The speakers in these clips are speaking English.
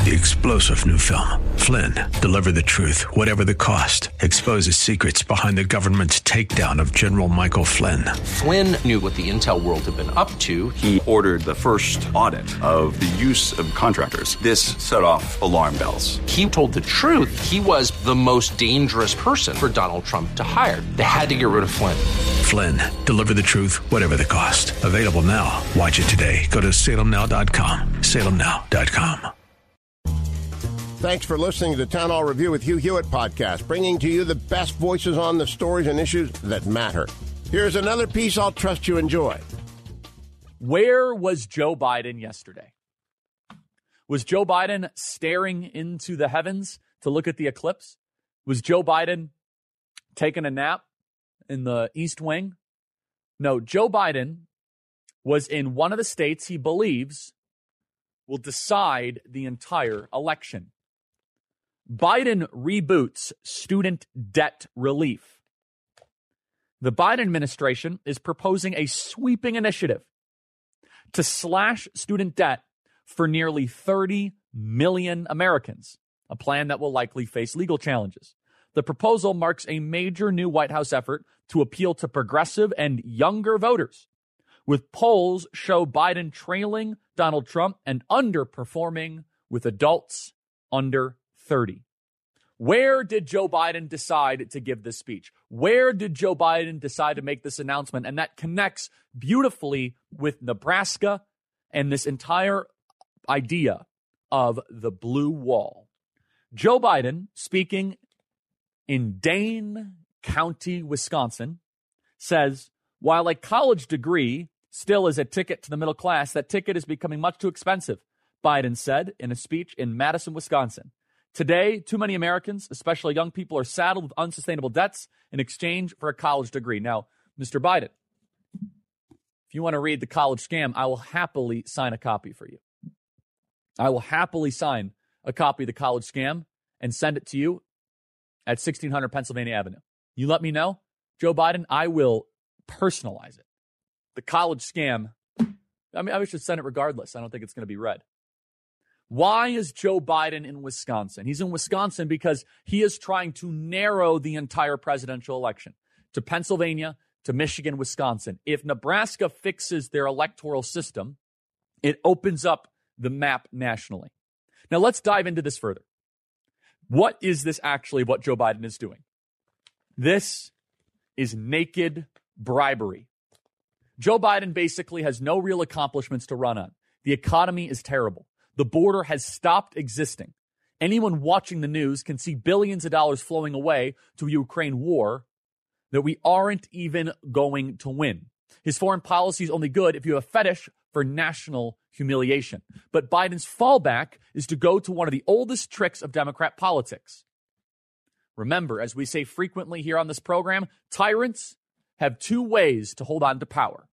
The explosive new film, Flynn, deliver the truth, whatever the cost, exposes secrets behind the government's takedown of General Michael Flynn. Flynn knew what the intel world had been up to. He ordered the first audit of the use of contractors. This set off alarm bells. He told the truth. He was the most dangerous person for Donald Trump to hire. They had to get rid of Flynn. Flynn, deliver the truth, whatever the cost. Available now. Watch it today. Go to salemnow.com. salemnow.com. Thanks for listening to the Town Hall Review with Hugh Hewitt podcast, bringing to you the best voices on the stories and issues that matter. Here's another piece I'll trust you enjoy. Where was Joe Biden yesterday? Was Joe Biden staring into the heavens to look at the eclipse? Was Joe Biden taking a nap in the East Wing? No, Joe Biden was in one of the states he believes will decide the entire election. Biden reboots student debt relief. The Biden administration is proposing a sweeping initiative to slash student debt for nearly 30 million Americans, a plan that will likely face legal challenges. The proposal marks a major new White House effort to appeal to progressive and younger voters, with polls show Biden trailing Donald Trump and underperforming with adults under 30. Where did Joe Biden decide to give this speech? Where did Joe Biden decide to make this announcement? And that connects beautifully with Nebraska and this entire idea of the blue wall. Joe Biden, speaking in Dane County, Wisconsin, says, while a college degree still is a ticket to the middle class, that ticket is becoming much too expensive, Biden said in a speech in Madison, Wisconsin. Today, too many Americans, especially young people, are saddled with unsustainable debts in exchange for a college degree. Now, Mr. Biden, if you want to read The College Scam, I will happily sign a copy for you. I will happily sign a copy of The College Scam and send it to you at 1600 Pennsylvania Avenue. You let me know, Joe Biden, I will personalize it. The College Scam, I should send it regardless. I don't think it's going to be read. Why is Joe Biden in Wisconsin? He's in Wisconsin because he is trying to narrow the entire presidential election to Pennsylvania, to Michigan, Wisconsin. If Nebraska fixes their electoral system, it opens up the map nationally. Now, let's dive into this further. What is this actually what Joe Biden is doing? This is naked bribery. Joe Biden basically has no real accomplishments to run on. The economy is terrible. The border has stopped existing. Anyone watching the news can see billions of dollars flowing away to a Ukraine war that we aren't even going to win. His foreign policy is only good if you have a fetish for national humiliation. But Biden's fallback is to go to one of the oldest tricks of Democrat politics. Remember, as we say frequently here on this program, tyrants have two ways to hold on to power: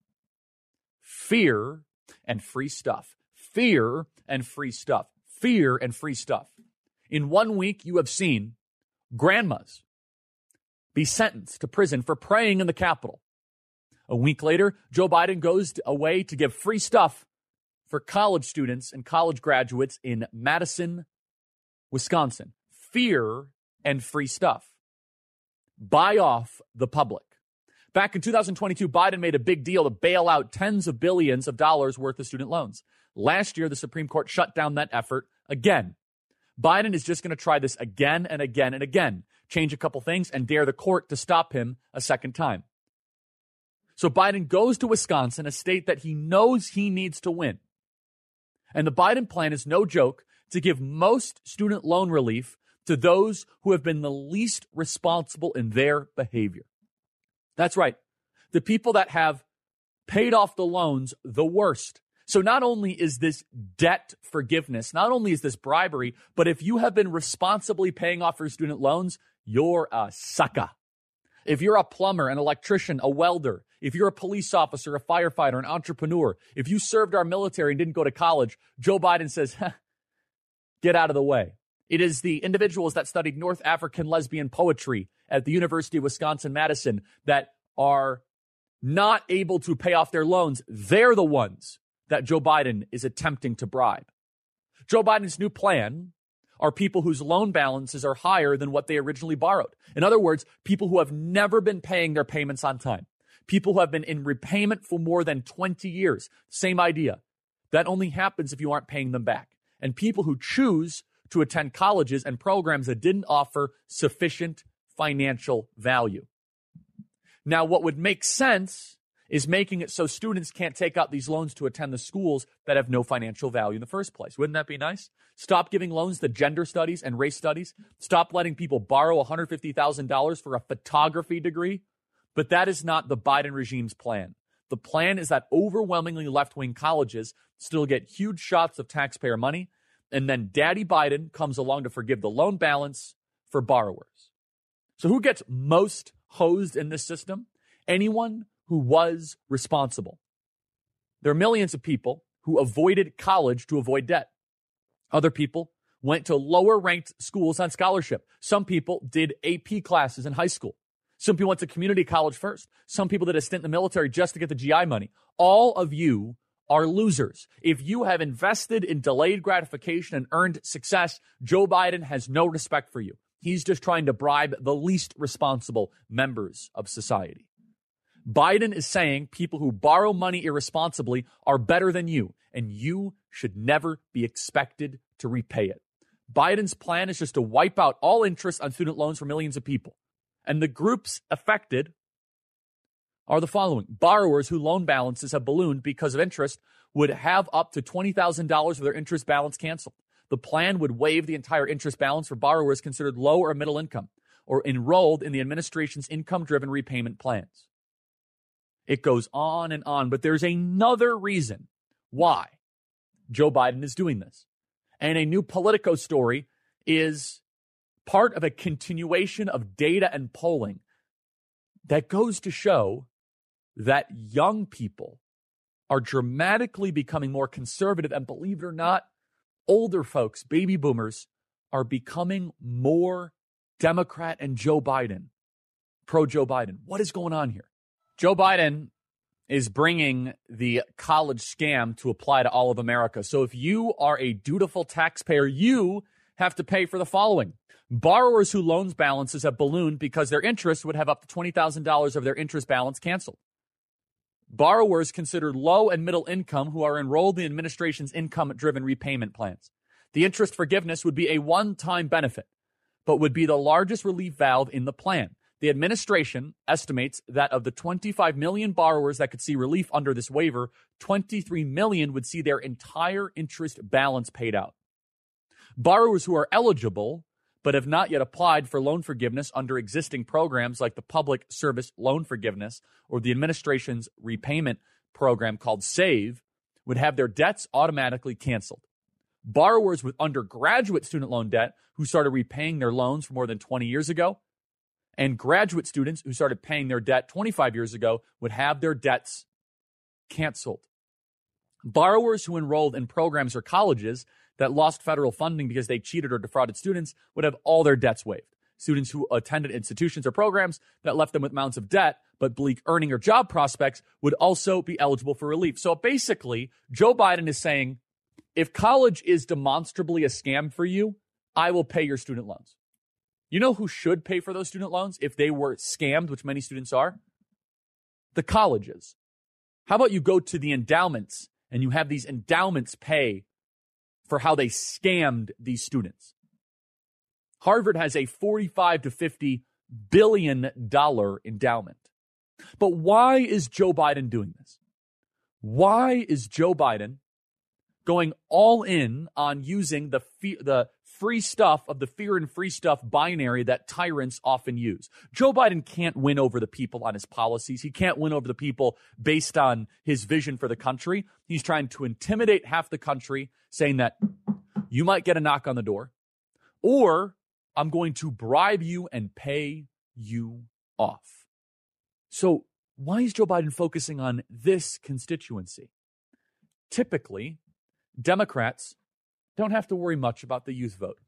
fear and free stuff. Fear and free stuff. Fear and free stuff. In 1 week, you have seen grandmas be sentenced to prison for praying in the Capitol. A week later, Joe Biden goes away to give free stuff for college students and college graduates in Madison, Wisconsin. Fear and free stuff. Buy off the public. Back in 2022, Biden made a big deal to bail out tens of billions of dollars worth of student loans. Last year, the Supreme Court shut down that effort again. Biden is just going to try this again and again and again, change a couple things, and dare the court to stop him a second time. So Biden goes to Wisconsin, a state that he knows he needs to win. And the Biden plan is no joke to give most student loan relief to those who have been the least responsible in their behavior. That's right. The people that have paid off the loans the worst. So not only is this debt forgiveness, not only is this bribery, but if you have been responsibly paying off your student loans, you're a sucker. If you're a plumber, an electrician, a welder, if you're a police officer, a firefighter, an entrepreneur, if you served our military and didn't go to college, Joe Biden says, get out of the way. It is the individuals that studied North African lesbian poetry at the University of Wisconsin-Madison that are not able to pay off their loans. They're the ones that Joe Biden is attempting to bribe. Joe Biden's new plan are people whose loan balances are higher than what they originally borrowed. In other words, people who have never been paying their payments on time. People who have been in repayment for more than 20 years. Same idea. That only happens if you aren't paying them back. And people who choose to attend colleges and programs that didn't offer sufficient financial value. Now, what would make sense is making it so students can't take out these loans to attend the schools that have no financial value in the first place. Wouldn't that be nice? Stop giving loans to gender studies and race studies. Stop letting people borrow $150,000 for a photography degree. But that is not the Biden regime's plan. The plan is that overwhelmingly left-wing colleges still get huge shots of taxpayer money, and then Daddy Biden comes along to forgive the loan balance for borrowers. So who gets most hosed in this system? Anyone who was responsible. There are millions of people who avoided college to avoid debt. Other people went to lower-ranked schools on scholarship. Some people did AP classes in high school. Some people went to community college first. Some people did a stint in the military just to get the GI money. All of you are losers. If you have invested in delayed gratification and earned success, Joe Biden has no respect for you. He's just trying to bribe the least responsible members of society. Biden is saying people who borrow money irresponsibly are better than you, and you should never be expected to repay it. Biden's plan is just to wipe out all interest on student loans for millions of people. And the groups affected are the following. Borrowers whose loan balances have ballooned because of interest would have up to $20,000 of their interest balance canceled. The plan would waive the entire interest balance for borrowers considered low or middle income or enrolled in the administration's income-driven repayment plans. It goes on, but there's another reason why Joe Biden is doing this. And a new Politico story is part of a continuation of data and polling that goes to show that young people are dramatically becoming more conservative. And believe it or not, older folks, baby boomers, are becoming more Democrat and Joe Biden, pro-Joe Biden. What is going on here? Joe Biden is bringing the college scam to apply to all of America. So if you are a dutiful taxpayer, you have to pay for the following. Borrowers whose loans balances have ballooned because their interest would have up to $20,000 of their interest balance canceled. Borrowers considered low and middle income who are enrolled in the administration's income-driven repayment plans. The interest forgiveness would be a one-time benefit, but would be the largest relief valve in the plan. The administration estimates that of the 25 million borrowers that could see relief under this waiver, 23 million would see their entire interest balance paid out. Borrowers who are eligible but have not yet applied for loan forgiveness under existing programs like the Public Service Loan Forgiveness or the administration's repayment program called SAVE would have their debts automatically canceled. Borrowers with undergraduate student loan debt who started repaying their loans for more than 20 years ago and graduate students who started paying their debt 25 years ago would have their debts canceled. Borrowers who enrolled in programs or colleges that lost federal funding because they cheated or defrauded students would have all their debts waived. Students who attended institutions or programs that left them with mounds of debt but bleak earning or job prospects would also be eligible for relief. So basically, Joe Biden is saying, if college is demonstrably a scam for you, I will pay your student loans. You know who should pay for those student loans if they were scammed, which many students are? The colleges. How about you go to the endowments and you have these endowments pay for how they scammed these students? Harvard has a $45 to $50 billion endowment. But why is Joe Biden doing this? Why is Joe Biden going all in on using the free stuff of the fear and free stuff binary that tyrants often use? Joe Biden can't win over the people on his policies. He can't win over the people based on his vision for the country. He's trying to intimidate half the country, saying that you might get a knock on the door, or I'm going to bribe you and pay you off. So why is Joe Biden focusing on this constituency? Typically, Democrats don't have to worry much about the youth vote.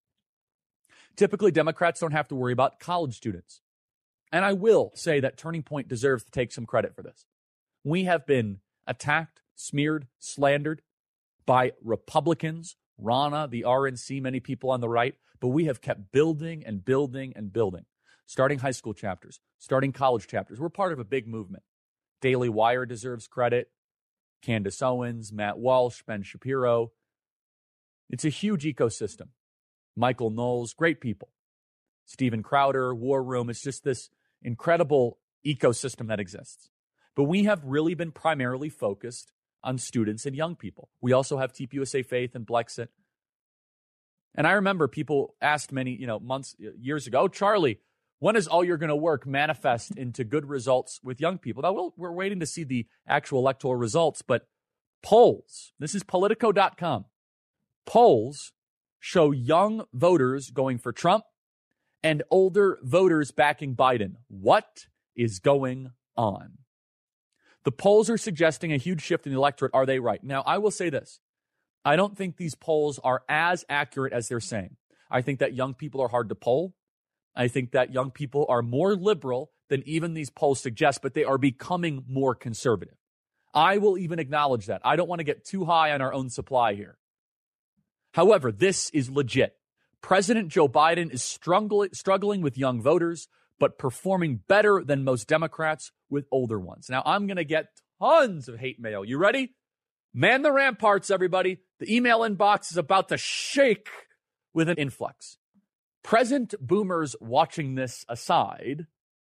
Typically, Democrats don't have to worry about college students. And I will say that Turning Point deserves to take some credit for this. We have been attacked, smeared, slandered by Republicans Rana, the RNC, many people on the right, but we have kept building and building and building. Starting high school chapters, starting college chapters. We're part of a big movement. Daily Wire deserves credit. Candace Owens, Matt Walsh, Ben Shapiro. It's a huge ecosystem. Michael Knowles, great people. Steven Crowder, War Room. It's just this incredible ecosystem that exists. But we have really been primarily focused on students and young people. We also have TPUSA Faith and Blexit. And I remember people asked many, years ago, Charlie, when is all you're going to work manifest into good results with young people? Now, we're waiting to see the actual electoral results, but polls, this is Politico.com, polls show young voters going for Trump and older voters backing Biden. What is going on? The polls are suggesting a huge shift in the electorate. Are they right? Now, I will say this. I don't think these polls are as accurate as they're saying. I think that young people are hard to poll. I think that young people are more liberal than even these polls suggest, but they are becoming more conservative. I will even acknowledge that. I don't want to get too high on our own supply here. However, this is legit. President Joe Biden is struggling with young voters, but performing better than most Democrats with older ones. Now, I'm going to get tons of hate mail. You ready? Man the ramparts, everybody. The email inbox is about to shake with an influx. Present boomers watching this aside,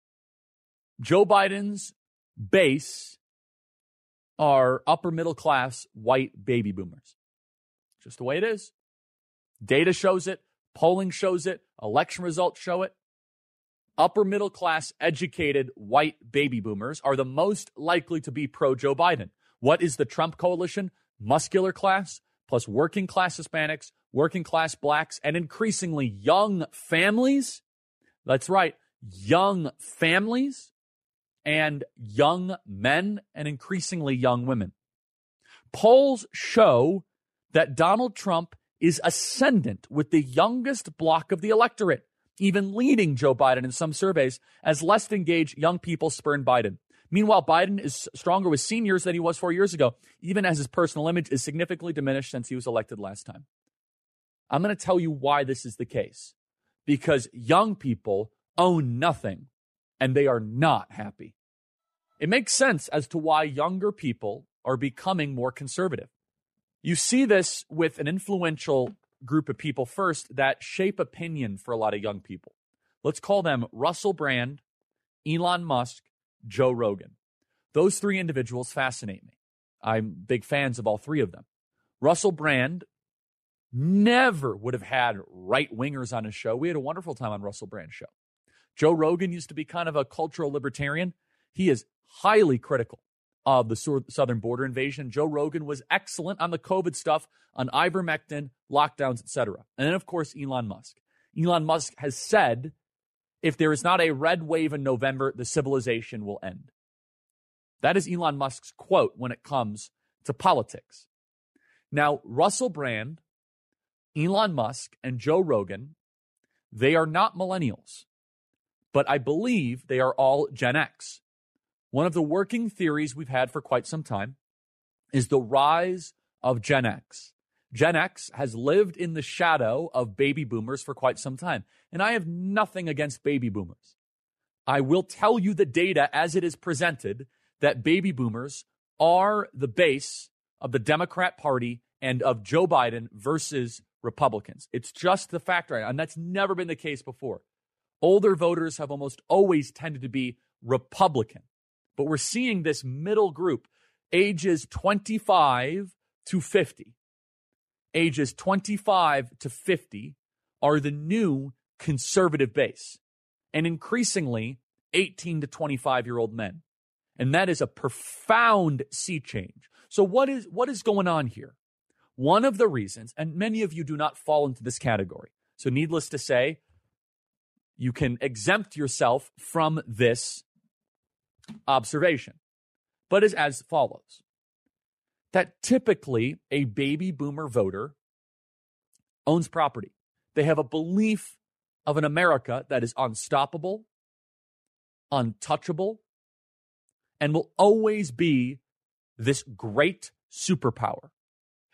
Joe Biden's base are upper middle class white baby boomers. Just the way it is. Data shows it. Polling shows it. Election results show it. Upper middle class educated white baby boomers are the most likely to be pro-Joe Biden. What is the Trump coalition? Muscular class plus working class Hispanics, working class blacks, and increasingly young families. That's right, young families and young men and increasingly young women. Polls show that Donald Trump is ascendant with the youngest block of the electorate, even leading Joe Biden in some surveys as less engaged young people spurn Biden. Meanwhile, Biden is stronger with seniors than he was 4 years ago, even as his personal image is significantly diminished since he was elected last time. I'm going to tell you why this is the case. Because young people own nothing, and they are not happy. It makes sense as to why younger people are becoming more conservative. You see this with an influential group of people first that shape opinion for a lot of young people. Let's call them Russell Brand, Elon Musk, Joe Rogan. Those three individuals fascinate me. I'm big fans of all three of them. Russell Brand never would have had right-wingers on his show. We had a wonderful time on Russell Brand's show. Joe Rogan used to be kind of a cultural libertarian. He is highly critical of the southern border invasion. Joe Rogan was excellent on the COVID stuff, on ivermectin, lockdowns, etc. And then, of course, Elon Musk. Elon Musk has said, if there is not a red wave in November, the civilization will end. That is Elon Musk's quote when it comes to politics. Now, Russell Brand, Elon Musk, and Joe Rogan, they are not millennials, but I believe they are all Gen X. One of the working theories we've had for quite some time is the rise of Gen X. Gen X has lived in the shadow of baby boomers for quite some time. And I have nothing against baby boomers. I will tell you the data as it is presented that baby boomers are the base of the Democrat Party and of Joe Biden versus Republicans. It's just the fact right now, and that's never been the case before. Older voters have almost always tended to be Republican. But we're seeing this middle group, ages 25 to 50. Ages 25 to 50 are the new conservative base, and increasingly 18 to 25-year-old men. And that is a profound sea change. So what is going on here? One of the reasons, and many of you do not fall into this category, so needless to say, you can exempt yourself from this observation, but is as follows. That typically a baby boomer voter owns property. They have a belief of an America that is unstoppable, untouchable, and will always be this great superpower.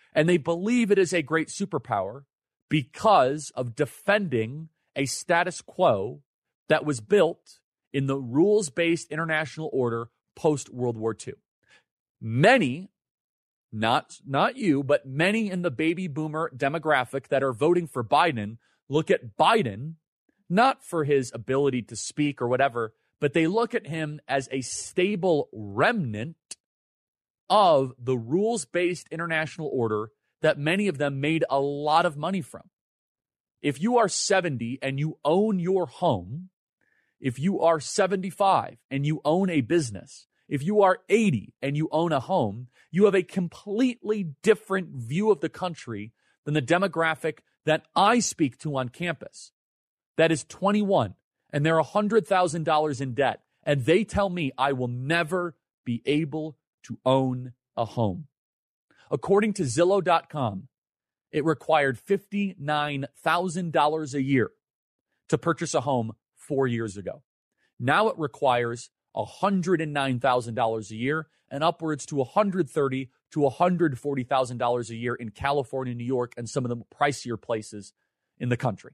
And they believe it is a great superpower because of defending a status quo that was built in the rules-based international order post-World War II. Many, not you, but many in the baby boomer demographic that are voting for Biden look at Biden not for his ability to speak or whatever, but they look at him as a stable remnant of the rules-based international order that many of them made a lot of money from. If you are 70 and you own your home, if you are 75 and you own a business, if you are 80 and you own a home, you have a completely different view of the country than the demographic that I speak to on campus. That is 21 and they're $100,000 in debt. And they tell me I will never be able to own a home. According to Zillow.com, it required $59,000 a year to purchase a home 4 years ago. Now it requires $109,000 a year and upwards to $130,000 to $140,000 a year in California, New York, and some of the pricier places in the country.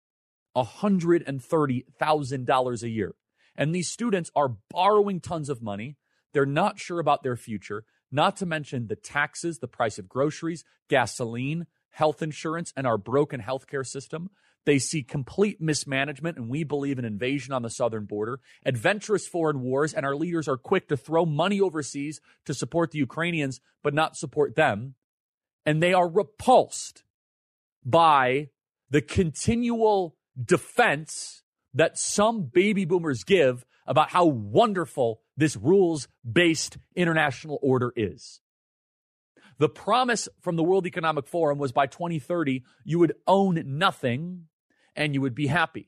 $130,000 a year. And these students are borrowing tons of money. They're not sure about their future, not to mention the taxes, the price of groceries, gasoline, health insurance, and our broken healthcare system. They see complete mismanagement, and we believe in invasion on the southern border, adventurous foreign wars, and our leaders are quick to throw money overseas to support the Ukrainians, but not support them. And they are repulsed by the continual defense that some baby boomers give about how wonderful this rules-based international order is. The promise from the World Economic Forum was by 2030, you would own nothing and you would be happy.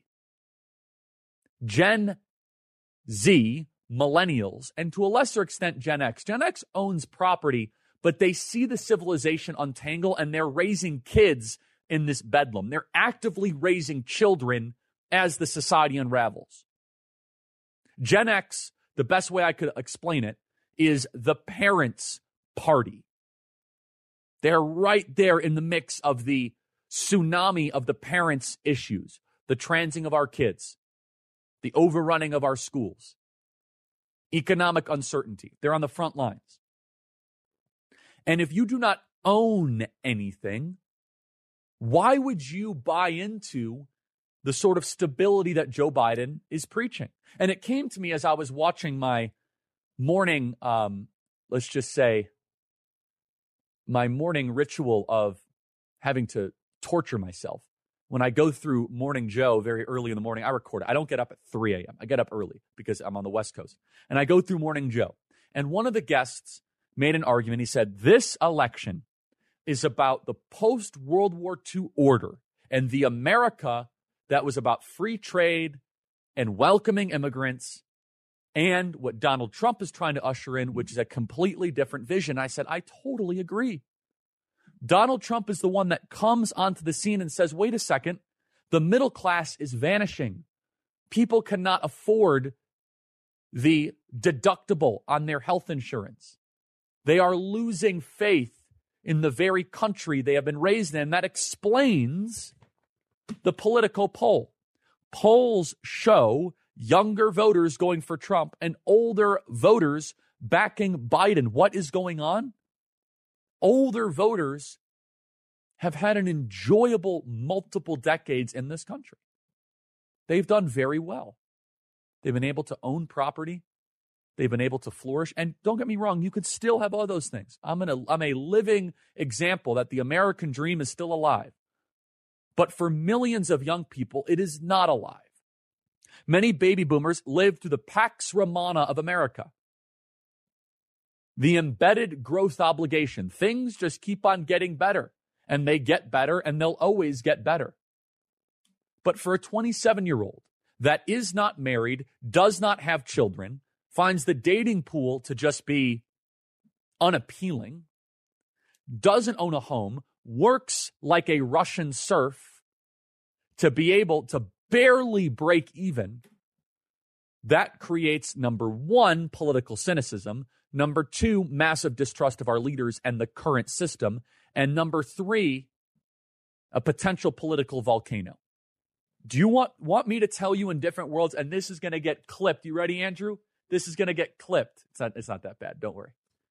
Gen Z, millennials, and to a lesser extent Gen X owns property, but they see the civilization untangle and they're raising kids in this bedlam. They're actively raising children as the society unravels. Gen X, the best way I could explain it, is the parents' party. They're right there in the mix of the tsunami of the parents' issues, the transing of our kids, the overrunning of our schools, economic uncertainty. They're on the front lines. And if you do not own anything, why would you buy into the sort of stability that Joe Biden is preaching? And it came to me as I was watching my morning, let's just say, my morning ritual of having to torture myself. When I go through Morning Joe very early in the morning, I record it. I don't get up at 3 a.m. I get up early because I'm on the West Coast. And I go through Morning Joe. And one of the guests made an argument. He said, this election is about the post-World War II order and the America that was about free trade and welcoming immigrants and what Donald Trump is trying to usher in, which is a completely different vision. I said, I totally agree. Donald Trump is the one that comes onto the scene and says, wait a second, the middle class is vanishing. People cannot afford the deductible on their health insurance. They are losing faith in the very country they have been raised in. That explains the political poll. Polls show younger voters going for Trump and older voters backing Biden. What is going on? Older voters have had an enjoyable multiple decades in this country. They've done very well. They've been able to own property. They've been able to flourish. And don't get me wrong, you could still have all those things. I'm a living example that the American dream is still alive. But for millions of young people, it is not alive. Many baby boomers live through the Pax Romana of America. The embedded growth obligation. Things just keep on getting better, and they get better, and they'll always get better. But for a 27-year-old that is not married, does not have children, finds the dating pool to just be unappealing, doesn't own a home, works like a Russian serf to be able to barely break even, that creates, number one, political cynicism, number two, massive distrust of our leaders and the current system, And number 3, a potential political volcano. Do you want me to tell you in different worlds, and this is going to get clipped? You ready, Andrew? This is going to get clipped. It's not that bad. Don't worry.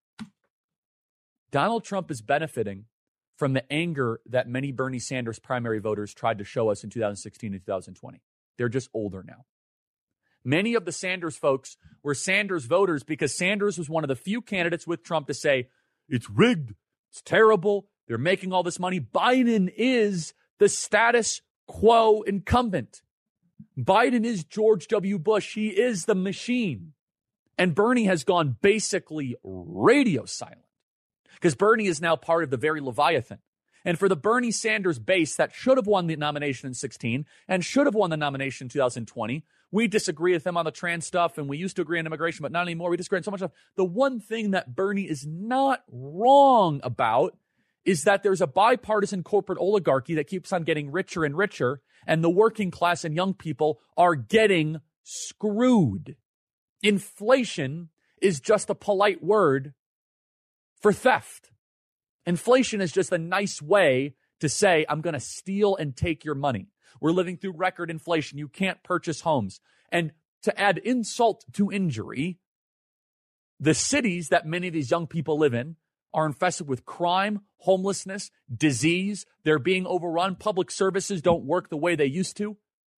Donald Trump is benefiting from the anger that many Bernie Sanders primary voters tried to show us in 2016 and 2020. They're just older now. Many of the Sanders folks were Sanders voters because Sanders was one of the few candidates with Trump to say, it's rigged, it's terrible, they're making all this money. Biden is the status quo incumbent. Biden is George W. Bush. He is the machine. And Bernie has gone basically radio silent because Bernie is now part of the very Leviathan. And for the Bernie Sanders base that should have won the nomination in 2016 and should have won the nomination in 2020, we disagree with them on the trans stuff, and we used to agree on immigration, but not anymore. We disagree on so much stuff. The one thing that Bernie is not wrong about is that there's a bipartisan corporate oligarchy that keeps on getting richer and richer, and the working class and young people are getting screwed. Inflation is just a polite word for theft. Inflation is just a nice way to say, I'm going to steal and take your money. We're living through record inflation. You can't purchase homes. And to add insult to injury, the cities that many of these young people live in are infested with crime, homelessness, disease. They're being overrun. Public services don't work the way they used to.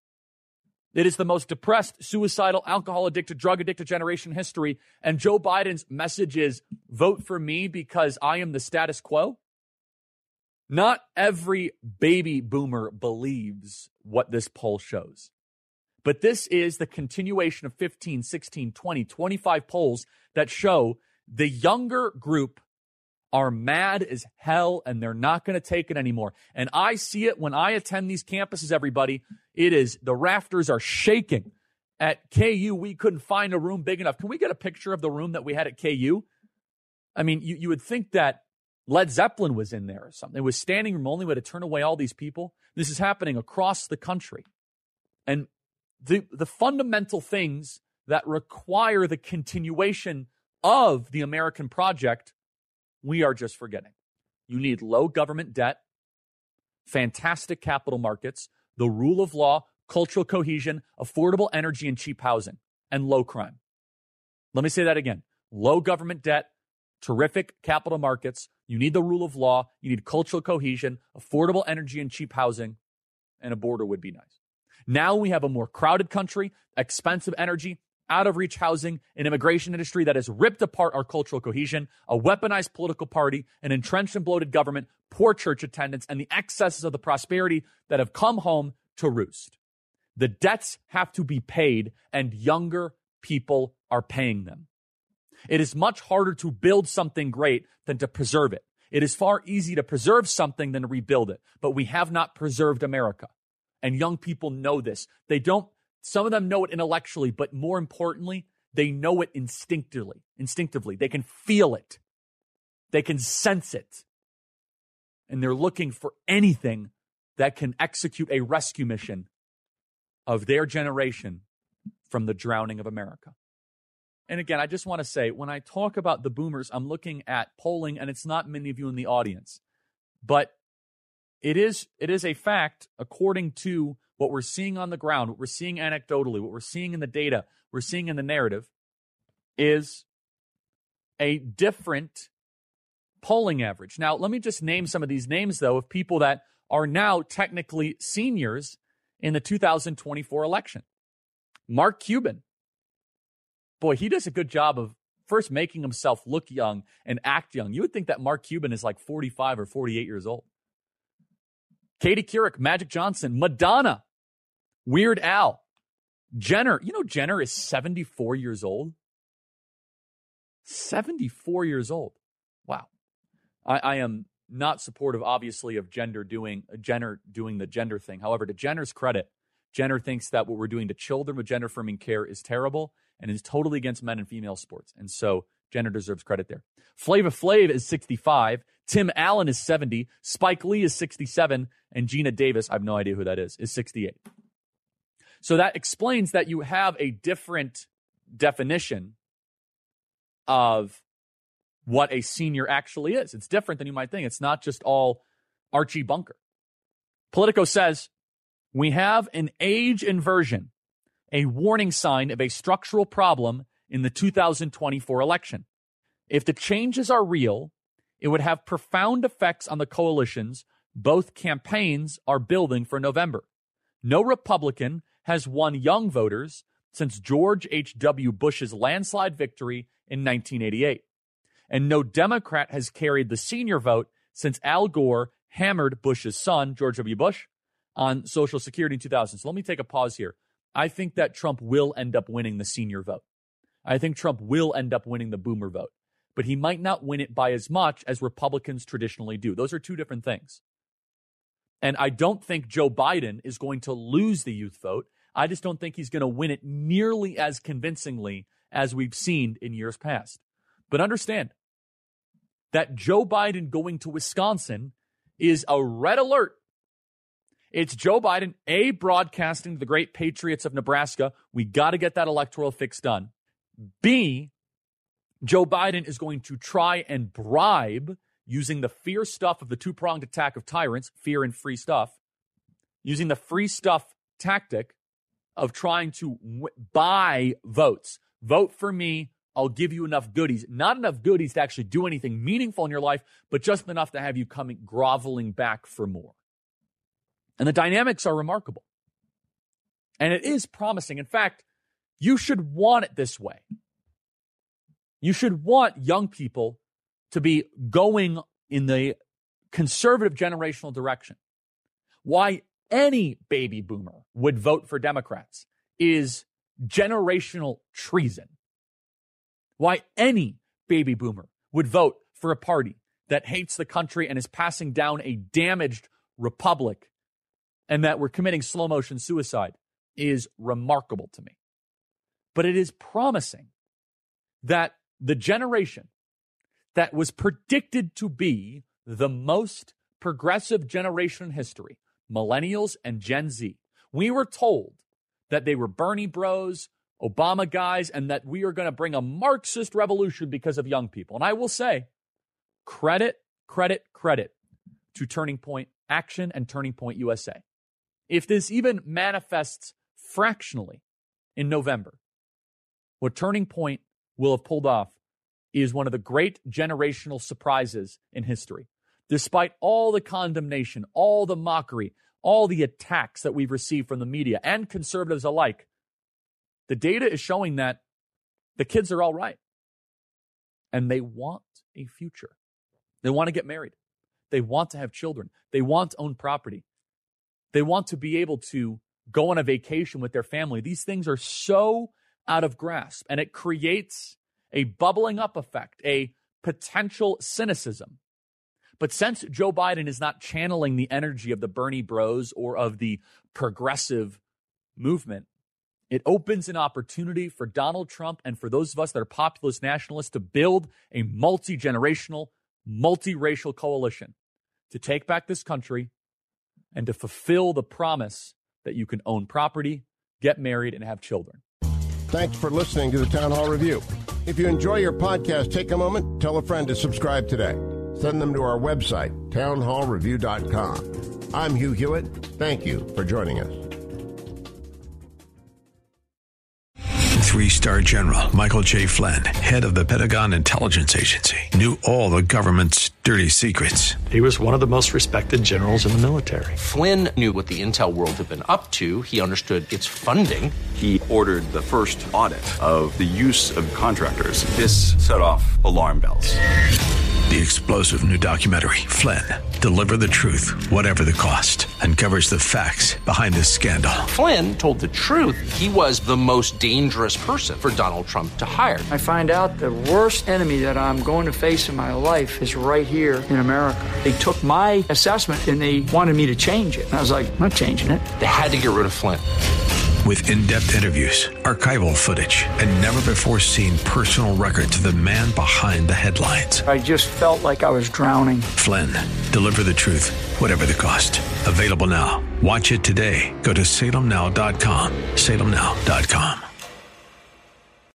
It is the most depressed, suicidal, alcohol-addicted, drug-addicted generation in history. And Joe Biden's message is, vote for me because I am the status quo. Not every baby boomer believes what this poll shows. But this is the continuation of 15, 16, 20, 25 polls that show the younger group are mad as hell and they're not going to take it anymore. And I see it when I attend these campuses, everybody. It is, the rafters are shaking. At KU, we couldn't find a room big enough. Can we get a picture of the room that we had at KU? I mean, you would think that Led Zeppelin was in there or something. It was standing room only. We had to turn away all these people. This is happening across the country. And the fundamental things that require the continuation of the American project, we are just forgetting. You need low government debt, fantastic capital markets, the rule of law, cultural cohesion, affordable energy and cheap housing, and low crime. Let me say that again. Low government debt, terrific capital markets. You need the rule of law. You need cultural cohesion, affordable energy and cheap housing, and a border would be nice. Now we have a more crowded country, expensive energy, out-of-reach housing, an immigration industry that has ripped apart our cultural cohesion, a weaponized political party, an entrenched and bloated government, poor church attendance, and the excesses of the prosperity that have come home to roost. The debts have to be paid, and younger people are paying them. It is much harder to build something great than to preserve it. It is far easier to preserve something than to rebuild it, but we have not preserved America. And young people know this. Some of them know it intellectually, but more importantly, they know it instinctively. They can feel it. They can sense it. And they're looking for anything that can execute a rescue mission of their generation from the drowning of America. And again, I just want to say, when I talk about the boomers, I'm looking at polling, and it's not many of you in the audience. But it is a fact, according to what we're seeing on the ground, what we're seeing anecdotally, what we're seeing in the data, we're seeing in the narrative, is a different polling average. Now, let me just name some of these names, though, of people that are now technically seniors in the 2024 election. Mark Cuban. Boy, he does a good job of first making himself look young and act young. You would think that Mark Cuban is like 45 or 48 years old. Katie Couric, Magic Johnson, Madonna, Weird Al, Jenner. You know Jenner is 74 years old? 74 years old. Wow. I am not supportive, obviously, of Jenner doing the gender thing. However, to Jenner's credit, Jenner thinks that what we're doing to children with gender-affirming care is terrible and is totally against men and female sports. And so Jenner deserves credit there. Flava Flav is 65. Tim Allen is 70. Spike Lee is 67. And Gina Davis, I have no idea who that is 68. So that explains that you have a different definition of what a senior actually is. It's different than you might think. It's not just all Archie Bunker. Politico says, we have an age inversion, a warning sign of a structural problem in the 2024 election. If the changes are real, it would have profound effects on the coalitions both campaigns are building for November. No Republican has won young voters since George H.W. Bush's landslide victory in 1988. And no Democrat has carried the senior vote since Al Gore hammered Bush's son, George W. Bush, on Social Security in 2000. So let me take a pause here. I think that Trump will end up winning the senior vote. I think Trump will end up winning the boomer vote. But he might not win it by as much as Republicans traditionally do. Those are two different things. And I don't think Joe Biden is going to lose the youth vote. I just don't think he's going to win it nearly as convincingly as we've seen in years past. But understand that Joe Biden going to Wisconsin is a red alert. It's Joe Biden, A, broadcasting to the great patriots of Nebraska, we got to get that electoral fix done. B, Joe Biden is going to try and bribe, using the fear stuff of the two-pronged attack of tyrants, fear and free stuff, using the free stuff tactic of trying to buy votes. Vote for me, I'll give you enough goodies. Not enough goodies to actually do anything meaningful in your life, but just enough to have you coming groveling back for more. And the dynamics are remarkable. And it is promising. In fact, you should want it this way. You should want young people to be going in the conservative generational direction. Why any baby boomer would vote for Democrats is generational treason. Why any baby boomer would vote for a party that hates the country and is passing down a damaged republic and that we're committing slow motion suicide is remarkable to me. But it is promising that the generation that was predicted to be the most progressive generation in history, millennials and Gen Z, we were told that they were Bernie bros, Obama guys, and that we are going to bring a Marxist revolution because of young people. And I will say, credit to Turning Point Action and Turning Point USA. If this even manifests fractionally in November, what Turning Point will have pulled off is one of the great generational surprises in history. Despite all the condemnation, all the mockery, all the attacks that we've received from the media and conservatives alike, the data is showing that the kids are all right. And they want a future. They want to get married. They want to have children. They want to own property. They want to be able to go on a vacation with their family. These things are so out of grasp, and it creates a bubbling up effect, a potential cynicism. But since Joe Biden is not channeling the energy of the Bernie bros or of the progressive movement, it opens an opportunity for Donald Trump and for those of us that are populist nationalists to build a multi-generational, multiracial coalition to take back this country and to fulfill the promise that you can own property, get married, and have children. Thanks for listening to the Town Hall Review. If you enjoy your podcast, take a moment, tell a friend to subscribe today. Send them to our website, townhallreview.com. I'm Hugh Hewitt. Thank you for joining us. 3-star General Michael J. Flynn, head of the Pentagon Intelligence Agency, knew all the government's dirty secrets. He was one of the most respected generals in the military. Flynn knew what the intel world had been up to. He understood its funding. He ordered the first audit of the use of contractors. This set off alarm bells. The explosive new documentary, Flynn, Deliver the Truth, Whatever the Cost, uncovers the facts behind this scandal. Flynn told the truth. He was the most dangerous person for Donald Trump to hire. I find out the worst enemy that I'm going to face in my life is right here in America. They took my assessment and they wanted me to change it. And I was like, I'm not changing it. They had to get rid of Flynn. With in-depth interviews, archival footage, and never-before-seen personal records of the man behind the headlines. I just felt like I was drowning. Flynn, Deliver the Truth, Whatever the Cost. Available now. Watch it today. Go to salemnow.com. salemnow.com.